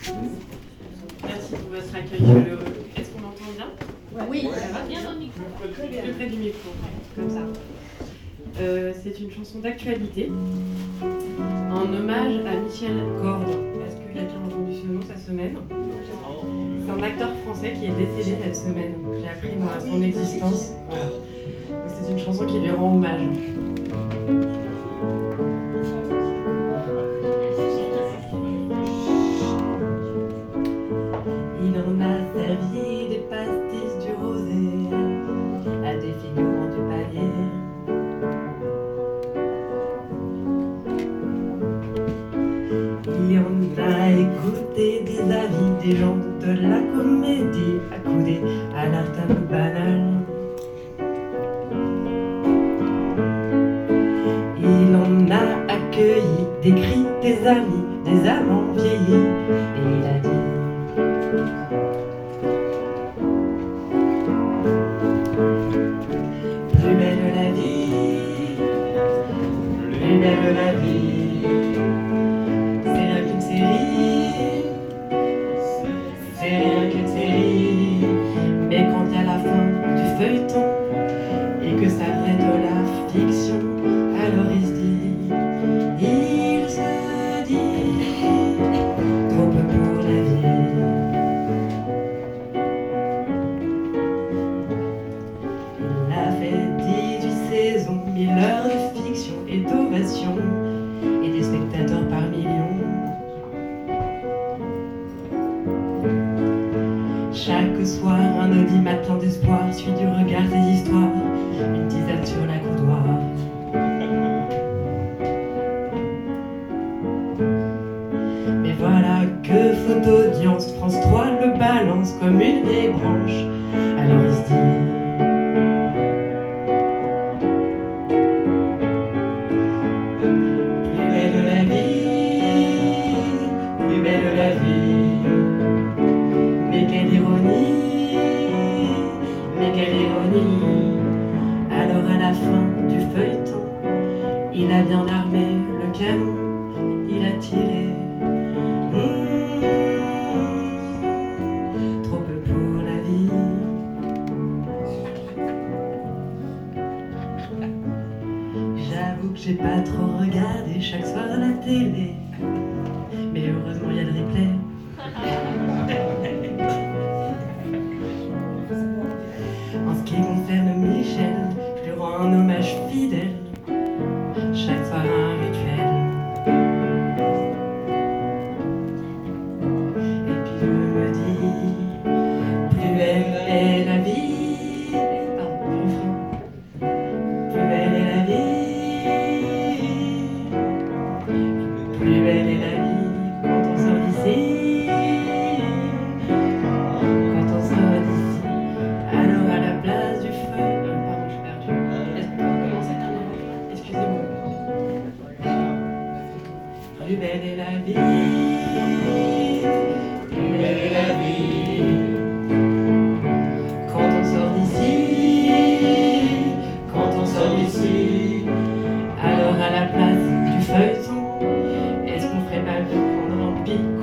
Merci pour votre accueil chaleureux. Est-ce qu'on m'entend bien? Oui, ça va bien dans le micro. Plus près du micro, comme ça. C'est une chanson d'actualité en hommage à Michel Gordes. Est-ce que quelqu'un a entendu ce nom cette semaine? C'est un acteur français qui est décédé cette semaine. J'ai appris moi son existence. Voilà. Donc c'est une chanson qui lui rend hommage. Il en a servi des pastis du rosé à des figurants du palier. Il en a écouté des avis des gens de la comédie, accoudés à l'art tabou banal. Il en a accueilli des cris des amis, des amants vieillis, et il a dit: plus belle la vie, plus belle la vie. C'est rien qu'une série, c'est rien qu'une série. Mais quand il y a la fin du feuilleton et que ça vient de la fiction, alors il se dit, trop peu pour la vie. Il a fait 18 saisons, 1000 heures de fiction et d'ovation, et des spectateurs par millions. Chaque soir, un audimatin d'espoir suit du regard des histoires, une tisane sur la coudoir. Mais voilà que faute d'audience, France 3 le balance comme une vieille branche. Alors il se dit: plus belle la vie, plus belle la vie. Mais quelle ironie, mais quelle ironie. Alors à la fin du feuilleton, il a bien armé le canon, il a tiré. Trop peu pour la vie. J'avoue que j'ai pas trop regardé chaque soir la télé, mais heureusement il y a le replay. En ce qui concerne Michel, je lui rends un hommage fidèle. Chaque soir un rituel. Et puis je me dis, plus belle est la vie. Pardon, plus belle est la vie. Plus belle est la vie quand on sort d'ici. Quand on sort d'ici. Alors à la place du feu. Pardon, je suis perdu. Est-ce qu'on peut commencer à nouveau? Excusez-moi. Plus belle est la vie, plus belle est la vie. Quand on sort d'ici, quand on sort d'ici. Alors à la place du feuilleton, est-ce qu'on ferait pas mieux prendre un pic